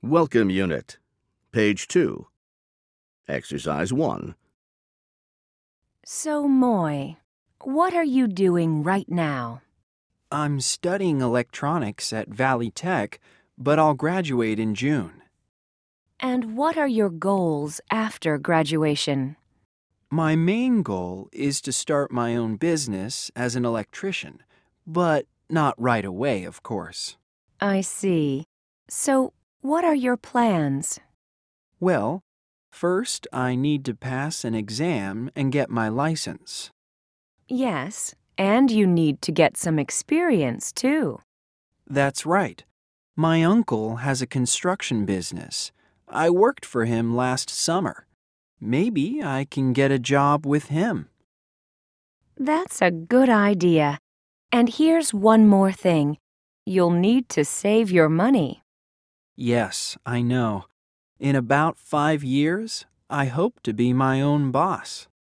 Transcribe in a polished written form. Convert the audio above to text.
Welcome Unit. Page 2. Exercise 1. So, Moy, what are you doing right now? I'm studying electronics at Valley Tech, but I'll graduate in June. And what are your goals after graduation? My main goal is to start my own business as an electrician, but not right away, of course. I see. So, what are your plans? Well, first I need to pass an exam and get my license. Yes, and you need to get some experience, too. That's right. My uncle has a construction business. I worked for him last summer. Maybe I can get a job with him. That's a good idea. And here's one more thing. You'll need to save your money. Yes, I know. In about 5 years, I hope to be my own boss.